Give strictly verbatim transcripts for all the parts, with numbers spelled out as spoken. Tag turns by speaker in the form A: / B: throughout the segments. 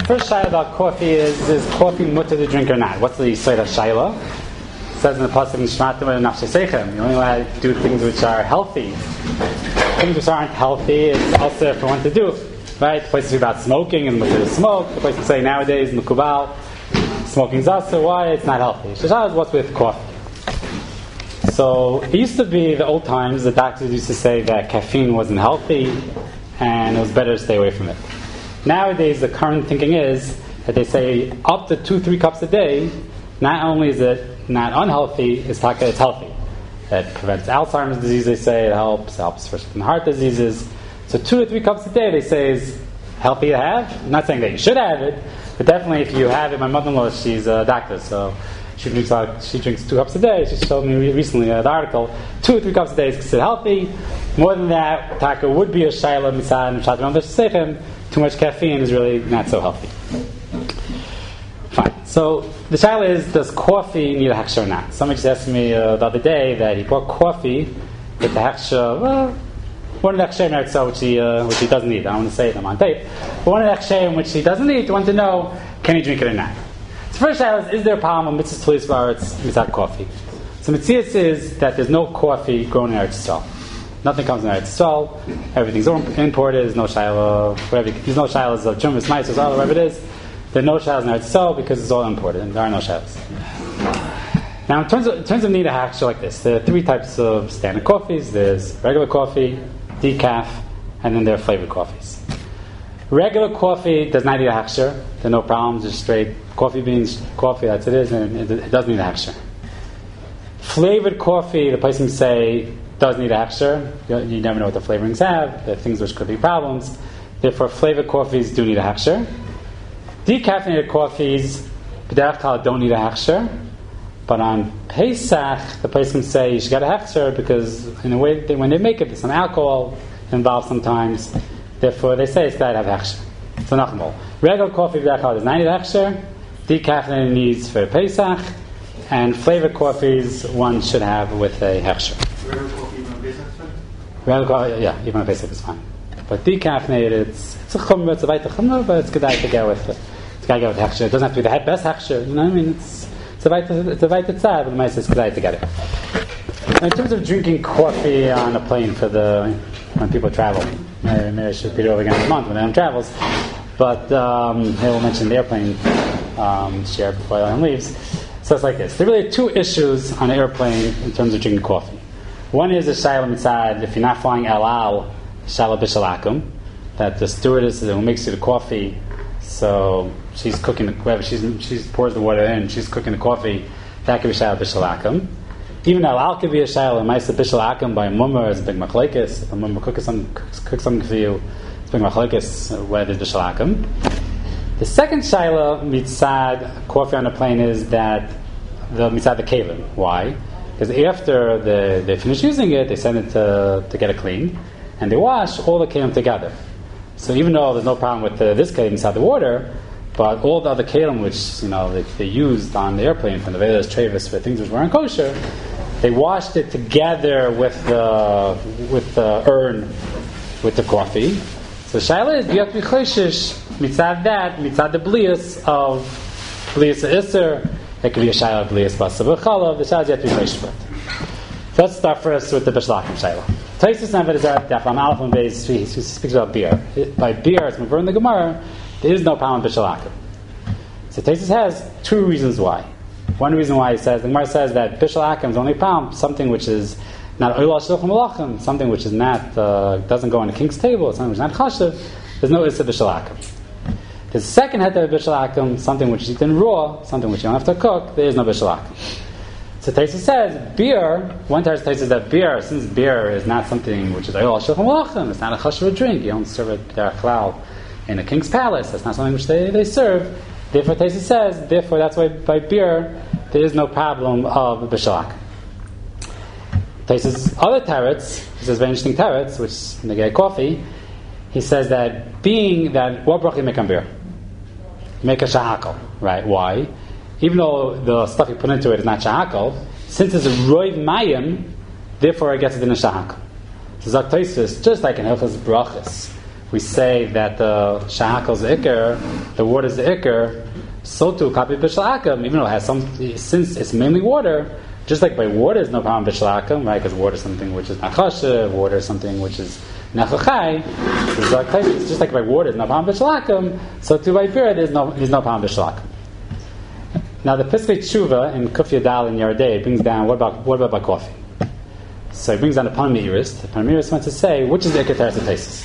A: first shayla about coffee is, is coffee mutter to drink or not? What's the Yisrael shayla? It says in the pasuk in Shmatim and Nafshei Seichem, you only want to do things which are healthy. Things which aren't healthy, it's also for one to do. Right? The place is about smoking and mutter to smoke. The place to say nowadays, Mukubal, smoking zasa, why? It's not healthy. Shayla is what's with coffee. So it used to be the old times, the doctors used to say that caffeine wasn't healthy and it was better to stay away from it. Nowadays, the current thinking is that they say up to two, three cups a day, not only is it not unhealthy, it's, it's healthy. It prevents Alzheimer's disease, they say, it helps, it helps for certain heart diseases. So two to three cups a day, they say, is healthy to have. I'm not saying that you should have it, but definitely if you have it, my mother-in-law, she's a doctor, so she drinks uh, she drinks two cups a day. She showed me recently uh, the article. Two or three cups a day is considered healthy. More than that, taka would be a shayla misad and shatim v'shesechem. Too much caffeine is really not so healthy. Fine. So the shayla is: does coffee need a hechsher or not? Somebody just asked me uh, the other day that he bought coffee with the hechsher. Well, one of the hechsher so which he uh, which he doesn't need. I don't want to say it. I'm on tape. But one of the hechsher which he doesn't need, to want to know, can he drink it or not? The first shayla is: is there a problem with mitzvah tulis ba'aretz without coffee? So mitzvah is that there's no coffee grown in Eretz Yisrael. Nothing comes in Eretz Yisrael. Everything's imported. There's no shayla. Whatever. There's no shaylas of chumas, ma'asos, whatever it is. There are no shaylas in Eretz Yisrael because it's all imported, and there are no shaylas. Now, in terms of in terms of need a hechsher like this, there are three types of standard coffees. There's regular coffee, decaf, and then there are flavored coffees. Regular coffee does not need a hechsher. There are no problems. Just straight coffee beans, coffee. That's it is, and it, it doesn't need a hechsher. Flavored coffee, the person say, does need a hechsher. You, you never know what the flavorings have. There are things which could be problems. Therefore, flavored coffees do need a hechsher. Decaffeinated coffees, b'derech kala, don't need a hechsher. But on Pesach, the person say you should get a hechsher because in a way, they, when they make it, there's some alcohol involved sometimes. Therefore, they say it's got to have hechsher. So nachmol. Regular coffee b'derech kala does not need a hechsher. Decaffeinated needs for Pesach, and flavored coffees one should have with a hechsher.
B: Regular coffee even on Pesach?
A: Regular coffee, yeah, even on Pesach is fine. But decaffeinated, it's, it's a chumrah, it's a weiter chumrah, but it's good to go with it. It's got to go with hechsher. It doesn't have to be the best hechsher, you know what I mean? It's it's a weiter it's a weiter tzad, but the mice is good to get it. In terms of drinking coffee on a plane for the when people travel, maybe, maybe I should repeat it over again in a month when anyone travels. But um, I will mention the airplane um, share before anyone leaves. So it's like this. There are really two issues on an airplane in terms of drinking coffee. One is the shayla mitzad, if you're not flying El Al, shayla b'shalakum, that the stewardess who makes you the coffee, so she's cooking the whatever she's she pours the water in, she's cooking the coffee, that could be shayla b'shalakum. Even El Al could be a shayla ma'aseh b'shalakum by a mummer, it's a big machlekes. If a mummer cooks something, cooks, cooks something for you, it's a big machlekes whether it's b'shalakum. The second shayla mitzad coffee on the plane is that the mitzad the kelim. Why? Because after the, they finish using it, they send it to, to get it clean, and they wash all the kelim together. So even though there's no problem with the, this kelim inside the water, but all the other kelim which you know they, they used on the airplane from the Vedas Travis for things which weren't kosher, they washed it together with the with the urn with the coffee. So shayla is you have to be choshish mitzad that mitzad the blias of blias iser. It could be a shayla of blias basa b'chalav. The shayla you have to be choshish with. So let's start first with the b'shalakim shayla. Taisus Nevedah Daf Lam Aleph and Beis he speaks about beer. By beer, it's over in the Gemara. There is no problem with b'shalakim. So Taisus has two reasons why. One reason why he says the Gemara says that b'shalakim is only problem something which is not oila shilchim malachim, something which is not uh, doesn't go on the king's table, something which is not chashiv. There's no issa b'shalakim. The second heter of b'shalakim, something which is eaten raw, something which you don't have to cook. There is no b'shalakim. So Taisus says beer. One Taisus says that beer, since beer is not something which is oila shilchim malachim, it's not a chashiv drink. You don't serve it derech in a king's palace. That's not something which they, they serve. Therefore, Taisus says, therefore, that's why by beer there is no problem of b'shalakim. Taisus other teretz, he says very interesting teretz, which in the gay coffee, he says that being that what bracha you make on beer? You make a shahakal, right? Why? Even though the stuff you put into it is not shahakal, since it's a roiv mayim, therefore it gets it in a shahakal. So Zak Taisus, just like in Hilchos Brachos, we say that the shahakal is the ikr, the water is the ikr, so too kapi b'shalakam, even though it has some, since it's mainly water, just like by water is no problem b'shalakam, right? Because water is something which is nachasha, water is something which is nechachai. It's just like by water is no problem b'shalakam, so too by beer there's no there's no problem b'shalakam. Now the Piskei Tshuva in Kuf Yadal in Yardei brings down what about what about by coffee? So he brings down the Panamiris. The Panamiris wants to say which is the Iker Teres HaTaisus.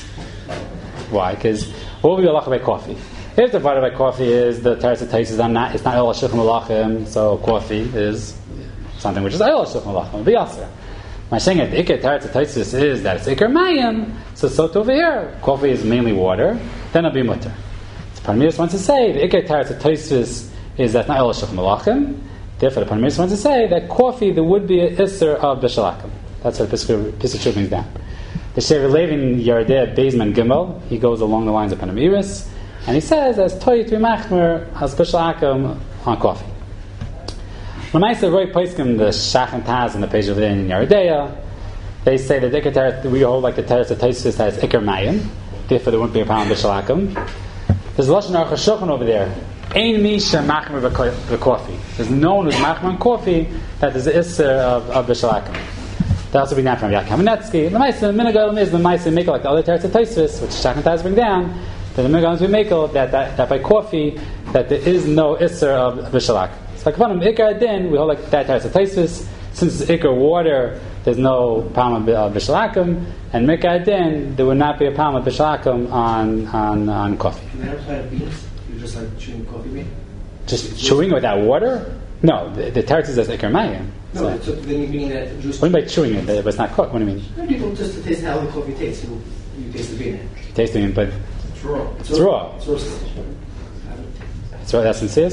A: Why? Because what will be halacha by coffee? If the part by coffee is the Teres HaTaisus, not it's not El Shulchan Malachim, so coffee is something which is El Shulchan Malachim. It'll be Yasser. My saying that the Iker Teres HaTaisus is that it's Iker Mayim. So so to over here, coffee is mainly water. Then it'll be mutter. The Panamiris wants to say the Iker Teres HaTaisus is that not El Shulchan Malachim. Therefore, the Panamiris wants to say that coffee there would be an Isser of B'Shalakim. That's what Piskei Tshuva brings down. The Shever Levi in Yardei Beizman Gimel, he goes along the lines of Panamiris, and he says as Toy to Machmer as B'Shalakim on coffee. When I say Roy Poiskim the Shach and Taz in the page of the in Yardei, they say that Iker Teres, we hold like the Teres HaTaisus has Iker Mayim, therefore there wouldn't be a problem B'Shalakim. There's Lashon Aruch HaShulchan over there. Ein misha machmer b'coffee. There's no one who's machmer on coffee that is the isser of, of b'shalakim. That also brings down from Yaakov Kamenetsky. The ma'aser minagal is the ma'aser make like the other Teres HaTaisus, which Shach and Taz bring down. That the minagal we make that, that that by coffee that there is no isser of b'shalakim. So like upon ikar din we hold like that Teres HaTaisus. Since it's ikar water, there's no problem of b'shalakim, and mikar din there would not be a problem of b'shalakim on on on coffee.
B: Just like chewing coffee bean?
A: Just chewing without water? No, the, the teretz is as ikar mayim.
B: No, so then you mean that just...
A: What do you mean by chewing it, but it's not cooked? What do you mean?
B: No, people just to taste how the coffee tastes. You, you taste the bean.
A: You taste the bean, but...
B: It's raw.
A: It's, it's raw.
B: raw. It's roasted.
A: It's raw, that's sincere?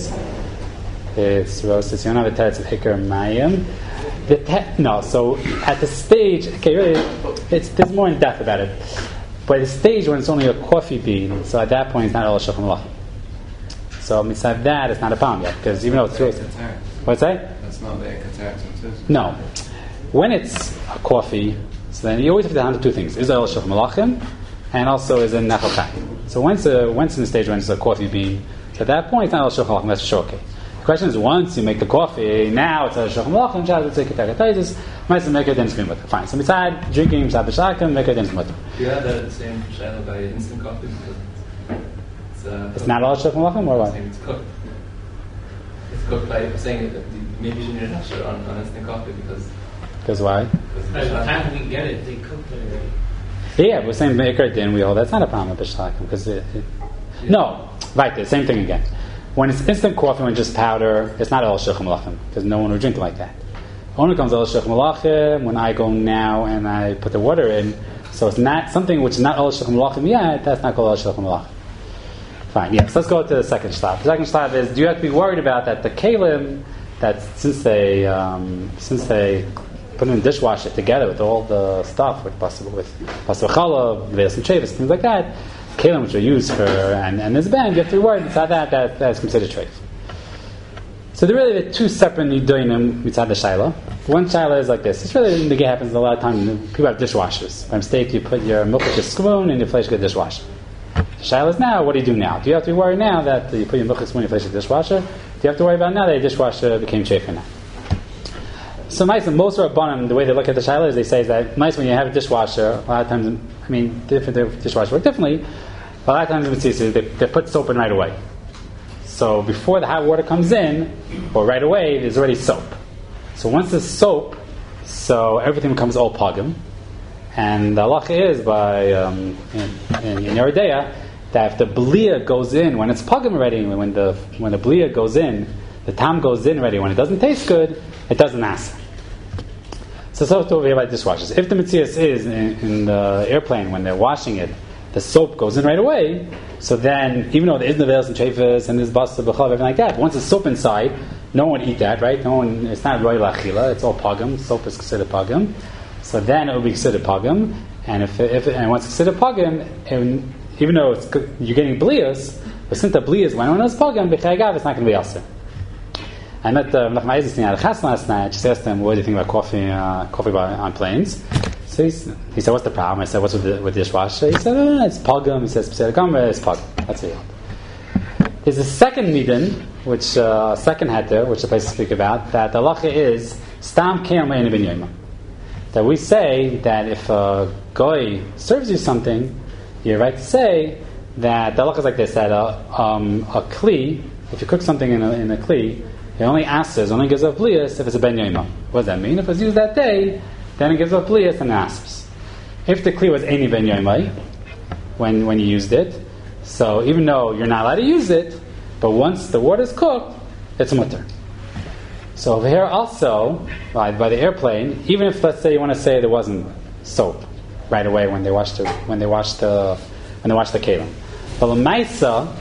A: It's roasted. So you don't have a teretz of ikar mayim. The te- no, so at the stage... Okay, really, it's, there's more in depth about it. By the stage when it's only a coffee bean, so at that point it's not all shulchan malachim. So besides that, it's not a problem yet, because even though it's roasted. What's that?
C: That's not the Ekateret.
A: No. When it's a coffee, so then you always have to handle two things. Is it El Shulchan Malachim, and also is it Nechal Chai. So once, uh, once in the stage when it's a coffee bean, so at that point it's not El Shulchan Malachim, that's sure okay. The question is, once you make the coffee, now it's El Shulchan Malachim, Shad, let's take it to might make it then screen with it. Fine. So besides drinking Shad B'Shalakim, make it then screen with it.
C: Do you have the same shayla by instant coffee? It's, uh,
A: it's not all Shulchan Malachim, or what?
C: It's cooked. It's cooked by I'm saying that maybe you shouldn't have it on, on instant coffee because.
A: Because why?
D: By the time we get it, they cooked it already.
A: Yeah, we're saying Ikar Din, we hold that's not a problem with B'Shalakim because it, it yeah. No, right there, same thing again. When it's instant coffee, when it's just powder, it's not all Shulchan Malachim because no one would drink it like that. Only comes all Shulchan Malachim when I go now and I put the water in. So it's not something which is not all Shulchan Malachim yet. That's not called all Shulchan Malachim. Fine. Yes. Let's go to the second shlab. The second shlab is: do you have to be worried about that the kalim that since they um, since they put in the dishwasher together with all the stuff with possible with pastor challah, veis and chavis, things like that, kalim which are used for and, and this band, you have to be worried about that. That that's considered treif. So there really are two separate nidoinim mitzad the shaila. One shaila is like this. It's really the happens a lot of times. People have dishwashers. By mistake, you put your milk with your spoon and your flesh get dishwasher. The shaila is now, what do you do now? Do you have to be worried now that you put your milk with spoon and your flesh with dishwasher? Do you have to worry about now that your dishwasher became chafer now? So most Rabbanim, the way they look at the shaila is they say that nice when you have a dishwasher, a lot of times, I mean, different dishwashers work differently. A lot of times in the they, they put soap in right away. So before the hot water comes in, or right away, there's already soap. So once there's soap, so everything becomes all pagim. And the halacha is by um, in, in, in Yeridea that if the blia goes in when it's pagim already, when the when the blia goes in, the tam goes in already. When it doesn't taste good, it doesn't ask. So so over here by dishwashers. If the mitzias is in, in the airplane when they're washing it, the soap goes in right away. So then, even though there is neveils and chafas and there's basa b'chalav, everything like that, once there's soap inside, no one would eat that, right? No one. It's not roy lachila. It's all pagam. Soap is considered pagam. So then it will be considered pagam. And if if and once it's considered pagam, and even though it's, you're getting blias, but since the blias when one is pagam, b'chayagav, it's not going to be aser. I met the Melech Ma'ezis at Chas last night. I just asked them, what do you think about coffee, uh, coffee by, on planes? So he said, what's the problem? I said, what's with the with the dishwasher? He said, oh, it's pogum. He says, Pesach Gomer, it's pogum. That's what he held. There's a second midin, which uh, second heter, which the place to speak about, that the halacha is stam ke'am le'enu ben yoima. That we say that if a goy serves you something, you're right to say that the halacha is like this: that a, um, a kli, if you cook something in a, in a kli, it only asks, only gives up blias if it's a ben yoima. What does that mean? If it's used that day, then it gives up blias and asps. If the kli was any ben yoimai when when you used it, so even though you're not allowed to use it, but once the water's cooked, it's mutter. So over here also, by, by the airplane, even if let's say you want to say there wasn't soap right away when they washed the when they washed the when they washed the kelim, but l'maisa,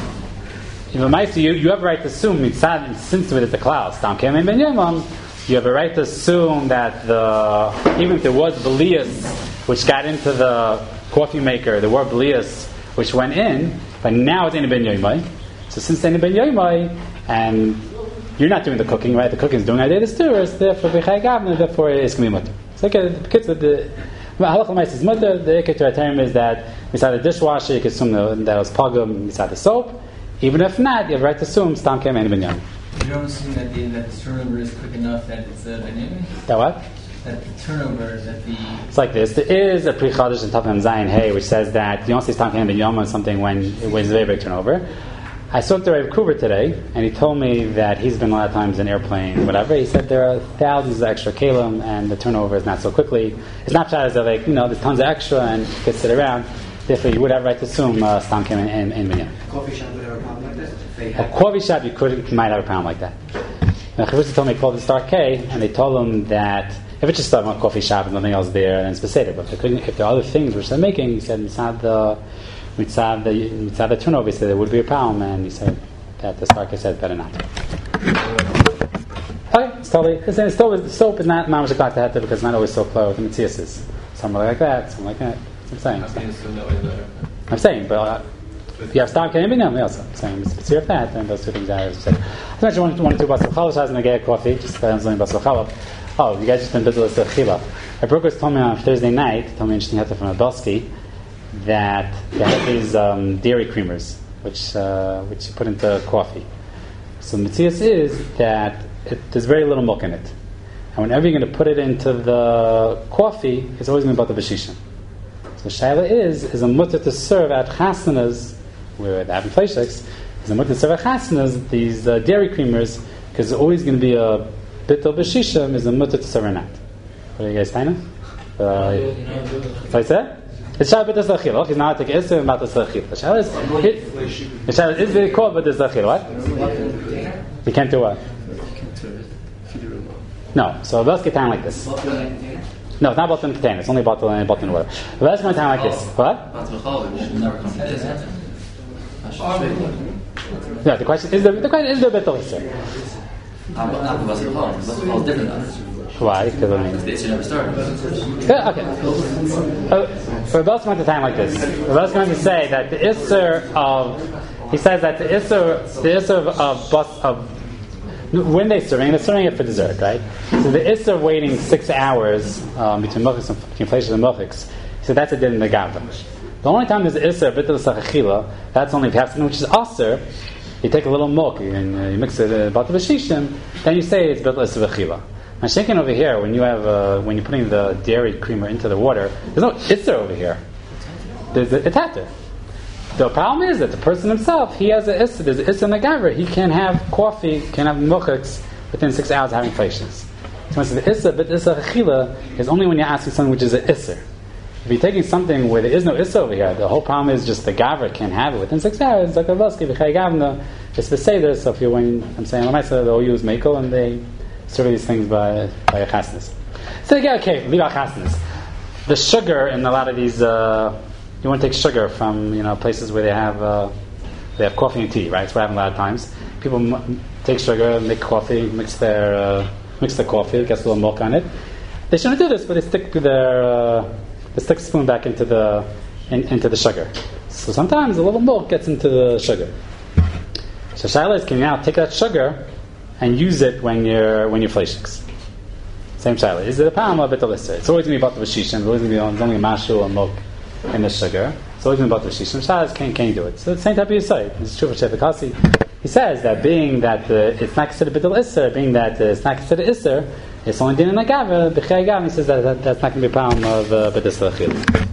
A: you know, l'maisa, you you have a right to assume mitzad, since it is the clouds, tam kelim ben yomam, you have a right to assume that the even if there was belias which got into the coffee maker, there were belias which went in, but now it's in ben yomai. So since it's in ben yomai, and you're not doing the cooking, right? The cooking is doing idea the stewards, therefore b'chai gavna, therefore it's going to be mutter. So okay, the kids with the halach l'mais is mutter. The ikar to our term is that beside the dishwasher, you can assume that it was pogum beside the soap. Even if not, you have a right to assume stam kem and ben yom.
C: You don't assume that the that the turnover is quick enough that it's a dynamic.
A: That what?
C: That the turnover, that the
A: it's like this. There is a pre chadash in Tafim Zayin Hey, which says that you don't say stam kem ben yom on something when it was a very big turnover. I spoke to Rav Kuber today, and he told me that he's been a lot of times in airplane, whatever. He said there are thousands of extra kalim, and the turnover is not so quickly. It's not as though like you know there's tons of extra and you can sit around. Therefore, you would have a right to assume uh, stam kem and and minyan.
B: A coffee shop would have a problem like this.
A: A coffee shop, you could you might have a problem like that. Now, Chavrusa told me he called the Star K, and they told him that if it's just a coffee shop and nothing else there, then it's beseder. But if, if there are other things which they're making, he said it's not the mitzvah the mitzvah the turnover. He said there would be a problem, and he said that the Star K said better not. Okay, it's totally. It's, it's still, the soap is not mamash aklat to because it's not always so clear with the mitzias. Something like that, something like that. That's what I'm saying. So. I'm saying, but. Uh, If you have stam kem ben yom, also saying it's of that, then those two things are as I said. I mentioned one, one or two basal challah has in the gay coffee, just something basal challah. Oh, you guys just been busy with the chila. A broker told me on Thursday night, told me an interesting heter from a Belsky, that they have these um, dairy creamers, which uh, which you put into coffee. So the mitzias is that it, there's very little milk in it, and whenever you're going to put it into the coffee, it's always going to be about the bashishim. So shaila is is a mutter to serve at chasanas where they have fleishiks, is a mutter to serve at chasanas these uh, dairy creamers because there's always going to be a bit of bashishim is a mutter to serve or not. What do you guys find? Uh, what I said? It's shaila bit of zachil. He's not like iser about the zachil. The shaila is the shaila is very called but the zachil. What? You can't do what? No. So let's get down like this. No, it's not bottle in container. It's only bottle in bottle in water. But let's go down like this. What? Yeah, the question is: there, the question is there a bit of iser? Why? Because I mean,
C: the issue never started.
A: Yeah, okay. Uh, for Rebel's going to time like this. Rebel's going to say that the iser of he says that the iser the iser of of, bus, of when they serving, they're serving it for dessert, right? So the iser of waiting six hours um, between mochiks and between fleishes and mochiks. So that's a din in the gavra. The only time there's iser bit of sachachila, that's only if you have something which is aser. You take a little milk and uh, you mix it about the bashishim, then you say it's bit of sachachila. Now, shaking over here, when you have uh, when you're putting the dairy creamer into the water, there's no iser over here. There's a tatter. The problem is that the person himself, he has an iser. There's an iser in the gavra. He can't have coffee, can't have mochiks within six hours of having fleishes. So the iser, but iser chila is only when you're asking something which is an iser. If you're taking something where there is no iser over here, the whole problem is just the gavra can't have it within six hours. Like a baski b'chay gavna, it's the seder. So if you when I'm saying l'maisa, they'll use mekel and they serve these things by by a chasnas. So again, okay, leave out chasnas. The sugar in a lot of these, uh, you want to take sugar from you know places where they have uh, they have coffee and tea, right? It's what happens a lot of times. People m- take sugar, make coffee, mix their uh, mix the coffee, gets a little milk on it. They shouldn't do this, but they stick their uh, they stick a spoon back into the in, into the sugar. So sometimes a little milk gets into the sugar. So shaila is, can you now take that sugar and use it when you're when you're fleishiks. Same shaila. Is it a palm or a bitul isser? It's always going to be batal v'shishim. It's always going to be on, only a mashu and milk and the sugar. It's always going to be batal v'shishim. Shaila can can you do it? So it's the same type of yisai. It's true for Sheva Kasi. He says that being that uh, it's not considered bitul isser, being that uh, it's not considered isser, it's only din in agava. B'chei agava, he says that, that that's not going to be a palm of uh, bitul isser.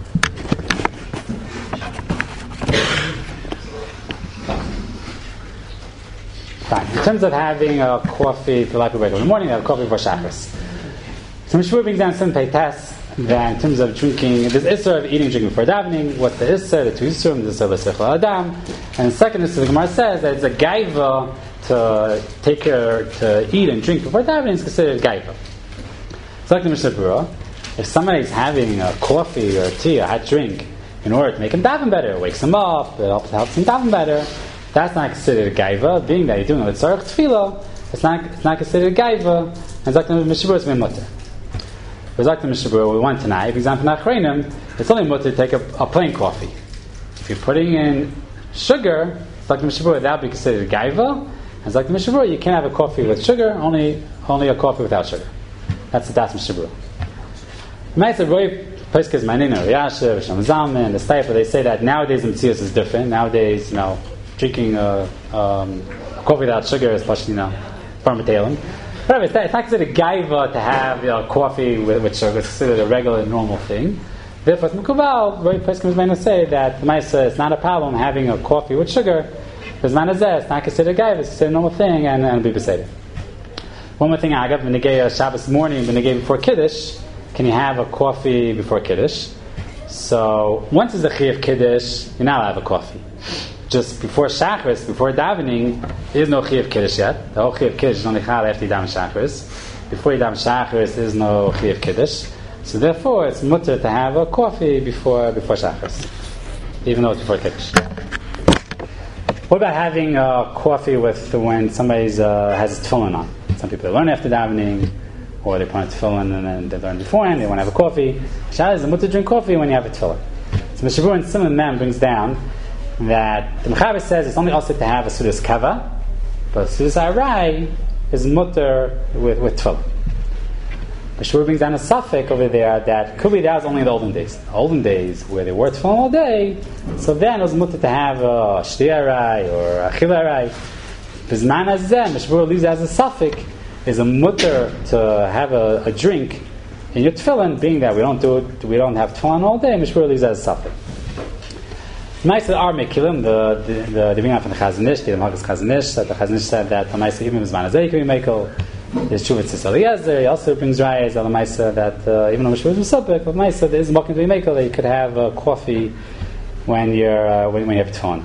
A: In terms of having a coffee for like a regular in the morning, I have coffee for Shacharis. So Mishmur brings down some peitas that in terms of drinking, there's Isser of eating, drinking before davening. What's the Isser? The two Isserim, the Isser of Sechel Adam. And the second Isser, the Gemara says that it's a gaiva to take care, to eat and drink before davening is considered gaiva. So like the Mishnah Berurah, if somebody's having a coffee or a tea, a hot drink, in order to make him daven better, it wakes him up, it helps, helps him daven better, that's not considered a gaiva. Being that you're doing it with tzarech tefillah, it's not it's not considered a gaiva. And Zakta Mishnah Berurah is being mutter. With Zakta Mishnah Berurah, we want tonight, for example, nachreinim, it's only mutter to take a, a plain coffee. If you're putting in sugar, Zakta Mishnah Berurah, that would be considered a gaiva. And Zakta Mishnah Berurah, you can't have a coffee with sugar, only only a coffee without sugar. That's the Das Mishnah Berurah. Ma'aser Roy Peskas Manina Riyasha V'Shem Zalman, the Steifer, they say that nowadays the Metzius is different. Nowadays, you know, drinking uh, um, coffee without sugar is much, you know, permatalim. But it's not, it's not considered a gaiva to have, you know, coffee with, with sugar. It's considered a regular, normal thing. Therefore, it's Mekuval, Roy Peskas Manina say that the Ma'aser, it's not a problem having a coffee with sugar. Because Manazeh, it's not considered a gaiva, it's considered a normal thing, and, and it'll be beseder. One more thing, Agav, when they gave Shabbos morning, when they gave before Kiddush, can you have a coffee before Kiddush? So, once it's a Chi of Kiddush, you're not allowed to have a coffee. Just before Shacharis, before davening, there is no Chi of Kiddush yet. The whole Chi of Kiddush is only Chal after you daven Shacharis. Before you daven Shacharis, there is no Chi of Kiddush. So therefore, it's mutter to have a coffee before before Shacharis, even though it's before Kiddush. What about having a coffee with when somebody uh, has his tefillin on? Some people learn after davening, or they put on tefillin and then they learn beforehand, they want to have a coffee. Shah is a mutter to drink coffee when you have a tefillin. So Mishnah Berurah in Siman Mem brings down that the Mechaber says it's only also to have a Sudas Kava, but Sudas Arai is mutter with, with tefillin. Mishnah Berurah brings down a suffix over there that could be that was only in the olden days. The olden days where they wore tefillin all day, so then it was mutter to have a Shti Arai or a Chil Arai. Bizman Hazeh, Mishnah Berurah leaves it as a suffix, is a mutter to have a, a drink in your tefillin, being that we don't do it, we don't have tefillin all day. Mishnah Berurah leaves it as a suffix. Nice that our Mekilim, the the the the from the Chazon Ish, the Malchus Chazon Ish, that the Chazon Ish said that the Maisa even Bizman Hazeh can be Mekel. There's Shuvah Tzis Eliezer. He also brings rayas on the Maisa that uh, even though Mishnah Berurah is a suffix, but Maisa there is a Malchus to be Mekel that you could have uh, coffee when you're uh, when, when you have tefillin.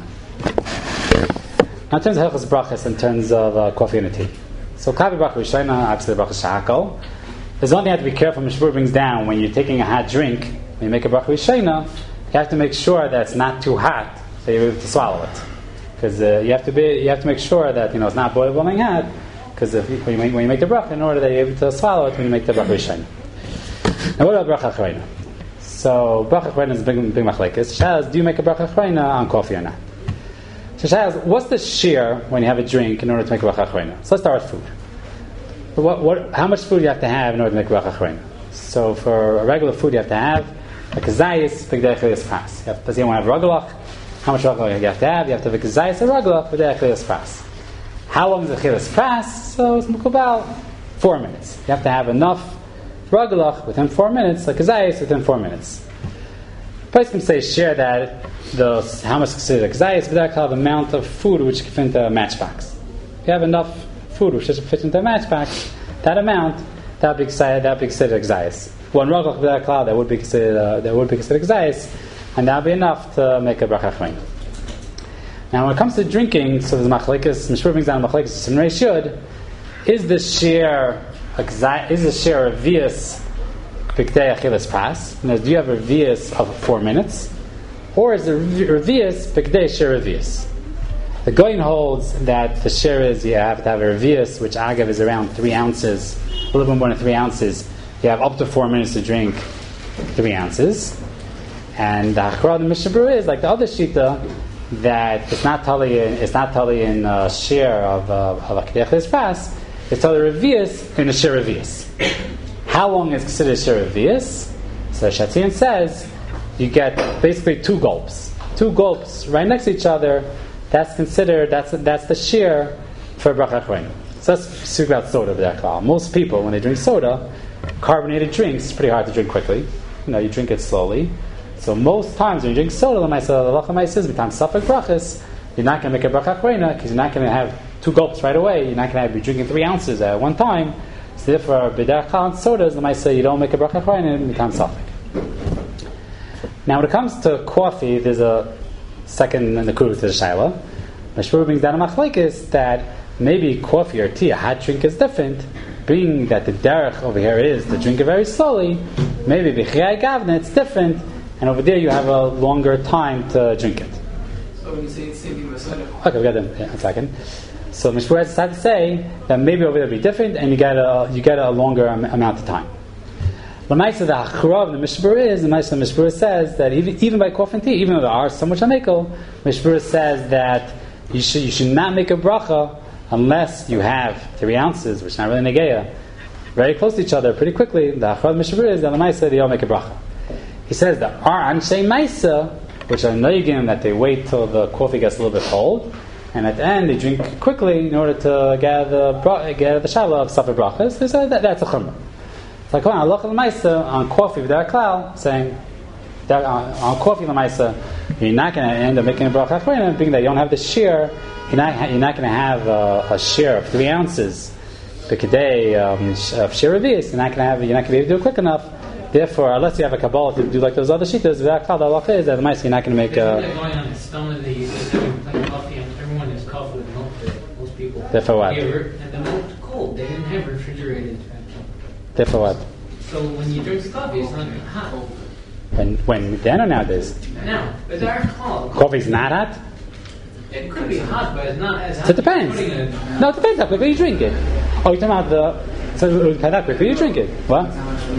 A: Now, in terms of Hilchos Brachos, in terms of uh, coffee and tea. So, Kavi Bracha Rishona, obviously the Bracha Shahakol. There's one thing you have to be careful, Mishnah Berurah brings down, when you're taking a hot drink, when you make a Bracha Rishona, you have to make sure that it's not too hot, so you're able to swallow it. Because uh, you have to be, you have to make sure that, you know, it's not boiling, boiling hot, because if you, when, you make, when you make the Bracha, in order that you're able to swallow it when you make the Bracha Rishona. Now, what about Bracha Achrona? So, Bracha Achrona is a big, big machlekes. Shaz, do you make a Bracha Achrona on coffee or not? So Shaz, what's the shear when you have a drink in order to make a bracha achrona? So let's start with food. What, what, how much food do you have to have in order to make a bracha achrona? So for a regular food you have to have like a zayis, b'gdei chiliyas pras. Does anyone have ragalach? How much ragalach you have to have? You have to have a zayis and ragalach b'gdei chiliyas pras. How long is the chiliyas pras? So it's mukubal four minutes. You have to have enough ragalach within four minutes, like a zayis within four minutes. The place can say share that the how much considered a kazayis, but that the amount of food which can fit into a matchbox. If you have enough food which doesn't fit into a matchbox, that amount that would be considered that would be considered kazayis. One raglach b'dak cloud that would be considered uh, that would be considered kazayis, and that would be enough to make a bracha achrona. Now, when it comes to drinking, so the machlekes, Mishnah Berurah brings down machlekes and Rei should is the share a kazayis, is the share of vias b'gdei achilas pras? Do you have a vias of four minutes? Or is the revius b'kdei share revius? The Goyin holds that the share is you have to have a revius, which agav is around three ounces, a little bit more than three ounces. You have up to four minutes to drink three ounces. And the Hachra of the Mishnah Berurah is like the other shita that it's not tali in it's not tali in uh, share of uh, of a kedechis pras. It's tali revius in a share revius. How long is considered shir revius? So Shatzian says you get basically two gulps. Two gulps right next to each other. That's considered, that's that's the shir for bracha achrona. So let's speak about soda b'derech. Most people, when they drink soda, carbonated drinks, it's pretty hard to drink quickly. You know, you drink it slowly. So most times when you drink soda, the halacha ma'aseh is b'tam safek brachas, you're not going to make a bracha achrona because you're not going to have two gulps right away. You're not going to be drinking three ounces at one time. So therefore, b'derech kal and sodas, the ma'aseh, you don't make a bracha achrona b'tam safek. Now, when it comes to coffee, there's a second in the kuru to the shaila. The Shmuel brings down a machlekes that maybe coffee or tea, a hot drink, is different. Being that the derech over here is to drink it very slowly, maybe b'chiyai gavna it's different, and over there you have a longer time to drink it.
B: So when you say it's same thing with soda.
A: Okay, we got them. Yeah, a second. So Mishpur has decided to say that maybe over there will be different, and you get a you get a longer am- amount of time. The Maisa the Achra of the Mishpur is the Maisa Mishpur says that even, even by coffee and tea, even though there are so much amekel, Mishpur says that you should you should not make a bracha unless you have three ounces, which is not really negeya, very close to each other pretty quickly. The Achra of the Mishpur is that the Maisa they all make a bracha. He says that our Anshe Maisa, which are noigim, that they wait till the coffee gets a little bit cold, and at the end they drink quickly in order to get the get the shala of safek brachas. They say that that's a chumrah. It's like on halacha l'maisa on coffee with our klal, saying that on, on coffee l'maisa you're not going to end up making a bracha achrona, being that you don't have the shear. You're not you're not going to have a, a shear of three ounces b'kedei um, of shear revius. You're not going to have you're not going to be able to do it quick enough. Therefore, unless you have a kabbalah to do like those other shittas, with our klal the halacha is that the maisa you're not going to make.
D: They're going on the stone of the having coffee, and everyone has coffee with milk. Most people.
A: Therefore, what?
D: And the milk's cold. They didn't have refrigerated.
A: Therefore, what?
D: So when you drink coffee, it's not hot.
A: When when then or nowadays?
D: Now, but there are cold.
A: Coffee's not hot?
D: It could be hot, but it's not as hot.
A: So it depends.
D: as putting it in-
A: No, it depends how quickly you drink it. Oh, you're talking about the. So it depends how quickly you drink it. What?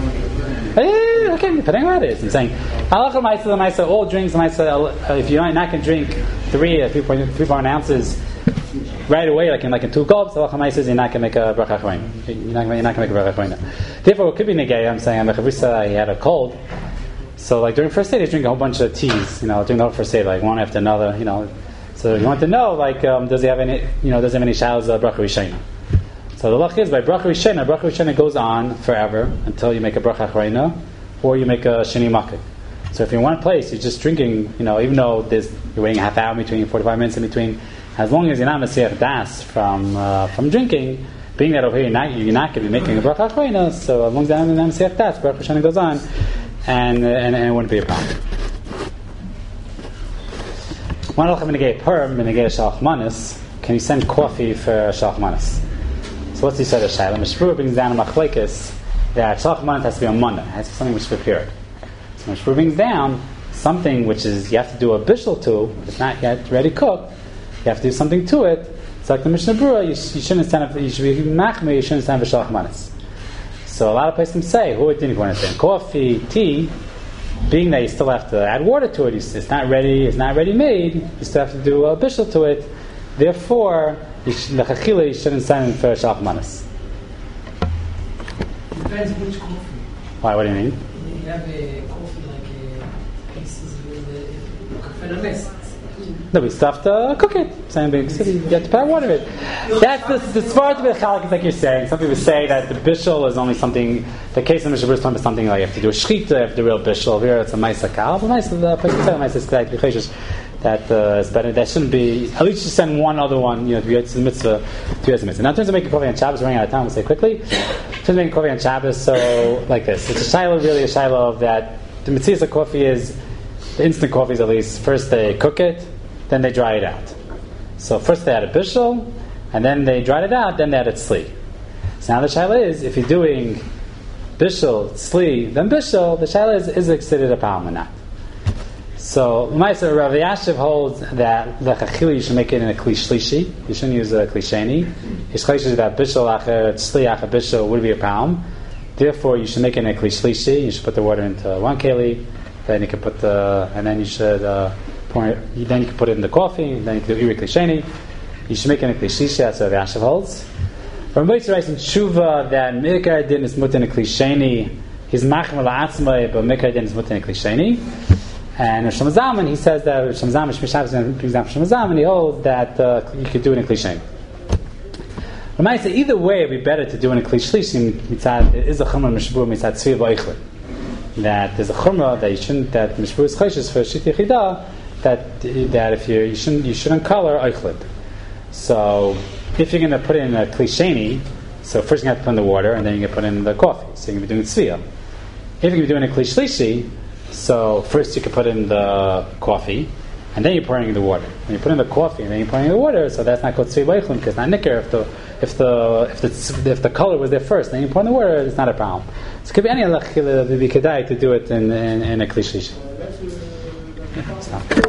A: Eh, okay, depending on what it is. I'm saying, halacha ma'aseh the ma'aseh, all drinks ma'aseh. Uh, if you're not going to drink three, uh, three point three point ounces right away, like in like in two gulps, halacha ma'aseh you're not going to make a bracha achrona. You're not going to make a bracha achrona. Therefore, it could be negay. I'm saying, I'm he had a cold, so like during first aid, he's drinking a whole bunch of teas. You know, during the whole first aid, like one after another. You know, so you want to know, like, um, does he have any? You know, does he have any showers of bracha rishayna? So the luck is by bracha rishena, bracha rishena goes on forever until you make a bracha achrona or you make a sheni makik. So if you're in one place, you're just drinking, you know, even though there's you're waiting a half hour in between, forty-five minutes in between, as long as you're not mesiach das from uh, from drinking, being that over here you're not you're not going to be making a bracha achrona, so as long as you're not mesiach das, bracha rishena goes on, and and, and it wouldn't be a problem. One halacha b'negei perm b'negei shalach manis. Can you send coffee for shalach manis? So what's he said of Shaila? Mishpur brings down a machlekes that shalach manis has to be on Monday. It has to be something which is prepared. So Mishpur brings down something which is you have to do a bishul to. It's not yet ready cooked. You have to do something to it. It's like the Mishnah Berurah. You, you shouldn't stand up. You should be machmir. You shouldn't stand for shalach manis. So a lot of places say who didn't want to stand coffee, tea. Being that you still have to add water to it, it's not ready. It's not ready made. You still have to do a bishul to it. Therefore, you should, you shouldn't stand for shalach manis.
E: Depends which coffee.
A: Why? What do you mean?
E: You have a coffee like a pieces with a coffee mess.
A: No, we still have to cook it. Same thing. You have to put water in it. That's the, the smart of the chalak is like you're saying. Some people say that the bishul is only something. The case of Mishnah Berurah is talking about something like you have to do a shechita, you have to do a real bishul. Here it's a ma'isa kal. But ma'isa, the person said ma'isa is correct. That uh, is better. That shouldn't be. At least you send one other one. You know, to be the mitzvah, to be the mitzvah. Now, in terms of making coffee on Shabbos, we're running out of time. We'll say quickly. In terms of making coffee on Shabbos, so like this, it's a shiloh, really a shiloh of that. The mitzvah of coffee is the instant coffees. At least first they cook it, then they dry it out. So first they add a bishul, and then they dried it out. Then they added sli. So now the shiloh is if you're doing bishul, sli, then bishul, the shiloh is is it considered a palm or not? So, L'maisa, Rav Yashiv holds that the chachili you should make it in a kli shlishi. You shouldn't use a kli sheni. His chaysh is that bishul acher tzli acher bishul would be a palm. Therefore, you should make it in a kli shlishi. You should put the water into one keli. Then you can put the, and then you should uh, pour it. Then you can put it in the coffee. Then you can do iri kli sheni. You should make it in a kli shlishi. That's what Rav Yashiv holds. Ramboitz writes in Tshuva that Mikar Din is mutin a klisheni. He's machmal la'atzmai, but Mikar Din is mutin a klisheni. And Rosh Hashanah, he says that Rosh Hashanah, Shmishav brings down Rosh Hashanah, he holds that uh, you could do it in klisheni. Ramai say either way, it would be better to do it in klisheni. Mitzad it is a chumrah mishbur mitzad tzvi ba'ichlin. That there's a chumrah that you shouldn't, that mishbur is chayshes for shit yichidah, that that if you you shouldn't you shouldn't color eichlid. So if you're going to put in a klisheni, so first you have to put in the water, and then you can put in the coffee. So you're going to be doing tzviyah. If you're going to be doing a klishlishi, so first you can put in the coffee, and then you're pouring in the water. When you put in the coffee, and then you're pouring in the water, so that's not called tzviyah b'eichlin, because it's not nicker. If the if the if the if the color was there first, then you pour in the water, it's not a problem. So it could be any halach to do it in in, in a klishlishi. Yeah,